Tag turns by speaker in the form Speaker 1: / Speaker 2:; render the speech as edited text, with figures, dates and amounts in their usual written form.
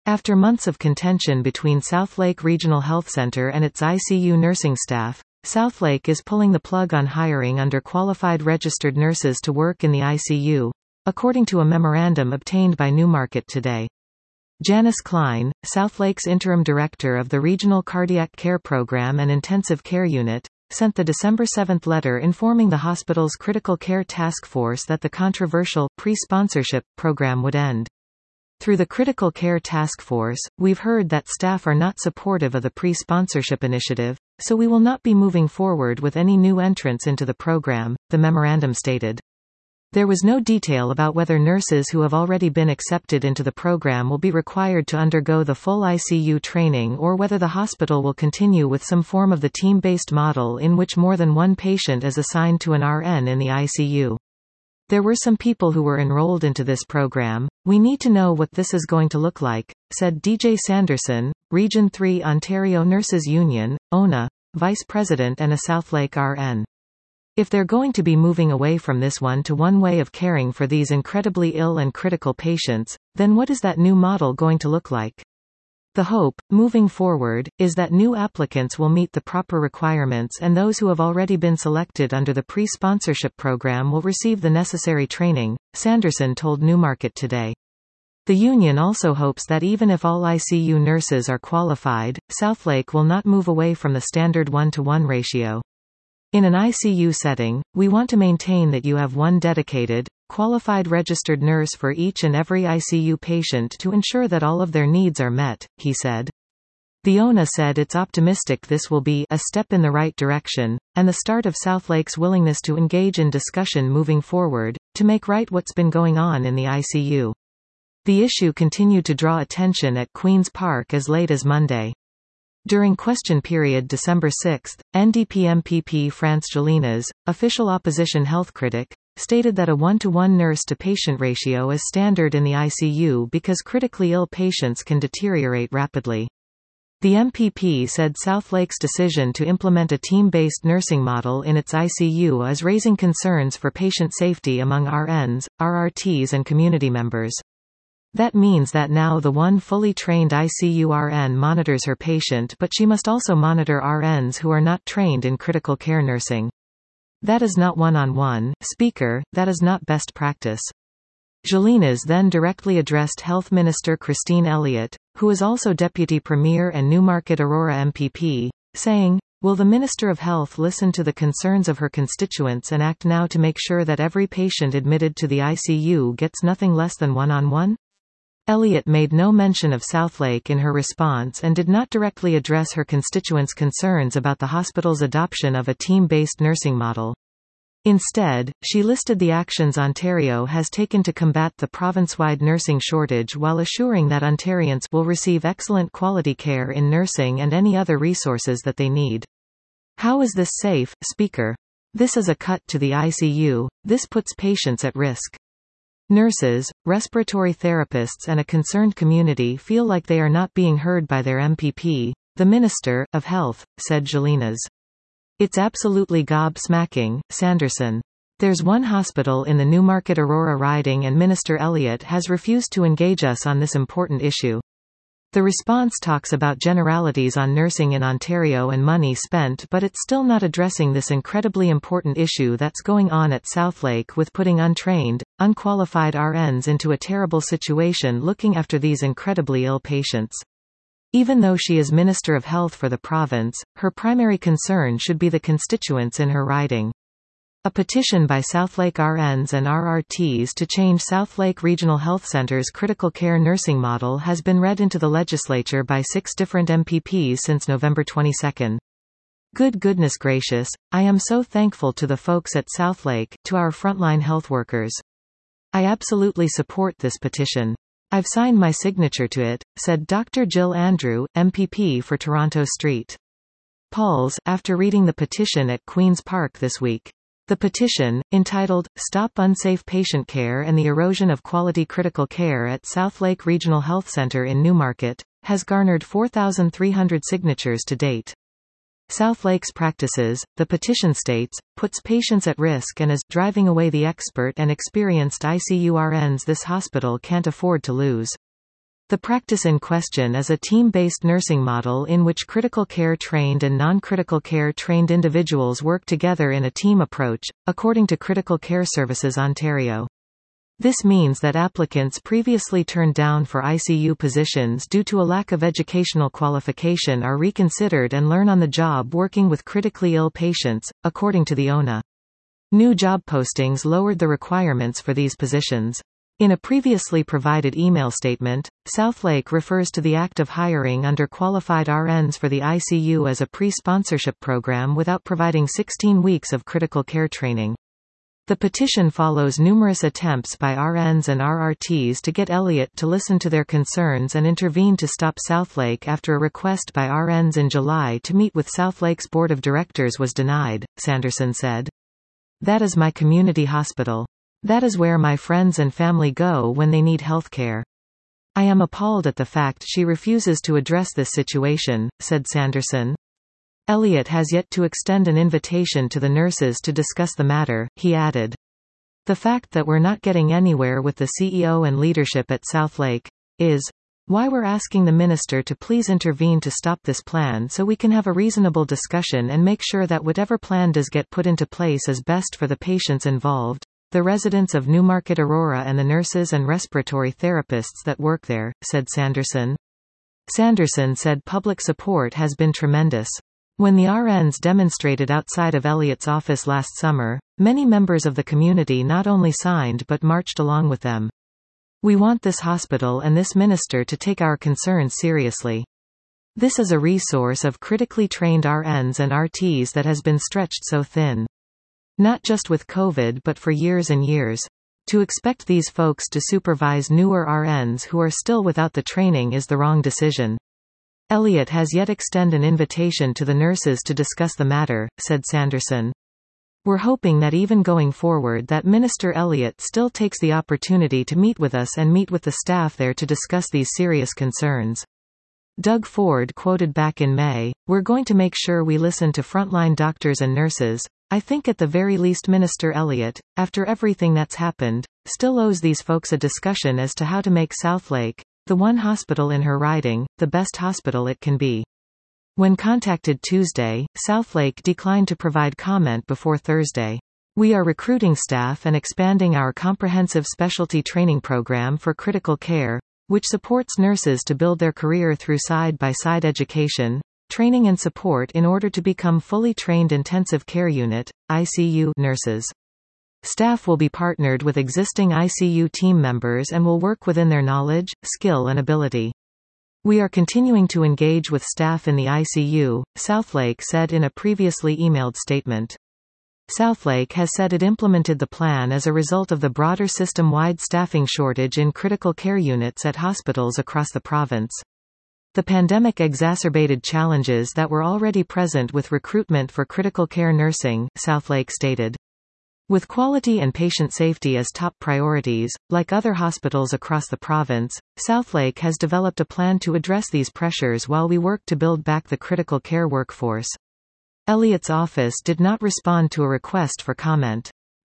Speaker 1: After months of contention between Southlake Regional Health Center and its ICU nursing staff, Southlake is pulling the plug on hiring underqualified registered nurses to work in the ICU, according to a memorandum obtained by Newmarket today. Janice Klein, Southlake's interim director of the Regional Cardiac Care Program and Intensive Care Unit, sent the December 7 letter informing the hospital's Critical Care Task Force that the controversial pre-sponsorship program would end. Through the Critical Care Task Force, we've heard that staff are not supportive of the pre-sponsorship initiative, so we will not be moving forward with any new entrants into the program, the memorandum stated. There was no detail about whether nurses who have already been accepted into the program will be required to undergo the full ICU training or whether the hospital will continue with some form of the team-based model in which more than one patient is assigned to an RN in the ICU. There were some people who were enrolled into this program. We need to know what this is going to look like, said DJ Sanderson, Region 3 Ontario Nurses Union, ONA, Vice President and a Southlake RN. If they're going to be moving away from this one-to-one way of caring for these incredibly ill and critical patients, then what is that new model going to look like? The hope, moving forward, is that new applicants will meet the proper requirements and those who have already been selected under the pre-sponsorship program will receive the necessary training, Sanderson told Newmarket today. The union also hopes that even if all ICU nurses are qualified, Southlake will not move away from the standard 1-to-1 ratio. In an ICU setting, we want to maintain that you have one dedicated, qualified registered nurse for each and every ICU patient to ensure that all of their needs are met, he said. The ONA said it's optimistic this will be a step in the right direction, and the start of Southlake's willingness to engage in discussion moving forward, to make right what's been going on in the ICU. The issue continued to draw attention at Queen's Park as late as Monday. During question period December 6, NDP MPP France Gélinas, official opposition health critic, stated that a 1-to-1 nurse-to-patient ratio is standard in the ICU because critically ill patients can deteriorate rapidly. The MPP said Southlake's decision to implement a team-based nursing model in its ICU is raising concerns for patient safety among RNs, RRTs and community members. That means that now the one fully trained ICU RN monitors her patient, but she must also monitor RNs who are not trained in critical care nursing. That is not one-on-one, Speaker, that is not best practice. Gélinas then directly addressed Health Minister Christine Elliott, who is also Deputy Premier and Newmarket Aurora MPP, saying, "Will the Minister of Health listen to the concerns of her constituents and act now to make sure that every patient admitted to the ICU gets nothing less than one-on-one?" Elliott made no mention of Southlake in her response and did not directly address her constituents' concerns about the hospital's adoption of a team-based nursing model. Instead, she listed the actions Ontario has taken to combat the province-wide nursing shortage while assuring that Ontarians will receive excellent quality care in nursing and any other resources that they need. How is this safe, Speaker? This is a cut to the ICU. This puts patients at risk. Nurses, respiratory therapists and a concerned community feel like they are not being heard by their MPP, the Minister of Health, said Gélinas. It's absolutely gobsmacking, Sanderson. There's one hospital in the Newmarket Aurora riding and Minister Elliott has refused to engage us on this important issue. The response talks about generalities on nursing in Ontario and money spent, but it's still not addressing this incredibly important issue that's going on at Southlake with putting untrained, unqualified RNs into a terrible situation looking after these incredibly ill patients. Even though she is Minister of Health for the province, her primary concern should be the constituents in her riding. A petition by Southlake RNs and RRTs to change Southlake Regional Health Centre's critical care nursing model has been read into the legislature by 6 different MPPs since November 22. Good goodness gracious, I am so thankful to the folks at Southlake, to our frontline health workers. I absolutely support this petition. I've signed my signature to it, said Dr. Jill Andrew, MPP for Toronto Street. Pauls, after reading the petition at Queen's Park this week. The petition, entitled, Stop Unsafe Patient Care and the Erosion of Quality Critical Care at Southlake Regional Health Centre in Newmarket, has garnered 4,300 signatures to date. Southlake's practices, the petition states, puts patients at risk and is driving away the expert and experienced ICU RNs this hospital can't afford to lose. The practice in question is a team-based nursing model in which critical care trained and non-critical care trained individuals work together in a team approach, according to Critical Care Services Ontario. This means that applicants previously turned down for ICU positions due to a lack of educational qualification are reconsidered and learn on the job working with critically ill patients, according to the ONA. New job postings lowered the requirements for these positions. In a previously provided email statement, Southlake refers to the act of hiring under qualified RNs for the ICU as a pre-sponsorship program without providing 16 weeks of critical care training. The petition follows numerous attempts by RNs and RRTs to get Elliott to listen to their concerns and intervene to stop Southlake after a request by RNs in July to meet with Southlake's board of directors was denied, Sanderson said. "That is my community hospital. That is where my friends and family go when they need health care. I am appalled at the fact she refuses to address this situation," said Sanderson. Elliott has yet to extend an invitation to the nurses to discuss the matter, he added. "The fact that we're not getting anywhere with the CEO and leadership at Southlake is why we're asking the minister to please intervene to stop this plan so we can have a reasonable discussion and make sure that whatever plan does get put into place is best for the patients involved, the residents of Newmarket Aurora and the nurses and respiratory therapists that work there," said Sanderson. Sanderson said public support has been tremendous. When the RNs demonstrated outside of Elliott's office last summer, many members of the community not only signed but marched along with them. "We want this hospital and this minister to take our concerns seriously. This is a resource of critically trained RNs and RTs that has been stretched so thin. Not just with COVID but for years and years. To expect these folks to supervise newer RNs who are still without the training is the wrong decision. Elliott has yet extend an invitation to the nurses to discuss the matter," said Sanderson. "We're hoping that even going forward that Minister Elliott still takes the opportunity to meet with us and meet with the staff there to discuss these serious concerns." Doug Ford quoted back in May, "We're going to make sure we listen to frontline doctors and nurses. I think at the very least Minister Elliott, after everything that's happened, still owes these folks a discussion as to how to make Southlake, the one hospital in her riding, the best hospital it can be." When contacted Tuesday, Southlake declined to provide comment before Thursday. "We are recruiting staff and expanding our comprehensive specialty training program for critical care, which supports nurses to build their career through side-by-side education, training and support in order to become fully trained intensive care unit (ICU) nurses. Staff will be partnered with existing ICU team members and will work within their knowledge, skill and ability. We are continuing to engage with staff in the ICU," Southlake said in a previously emailed statement. Southlake has said it implemented the plan as a result of the broader system-wide staffing shortage in critical care units at hospitals across the province. The pandemic exacerbated challenges that were already present with recruitment for critical care nursing, Southlake stated. With quality and patient safety as top priorities, like other hospitals across the province, Southlake has developed a plan to address these pressures while we work to build back the critical care workforce. Elliott's office did not respond to a request for comment.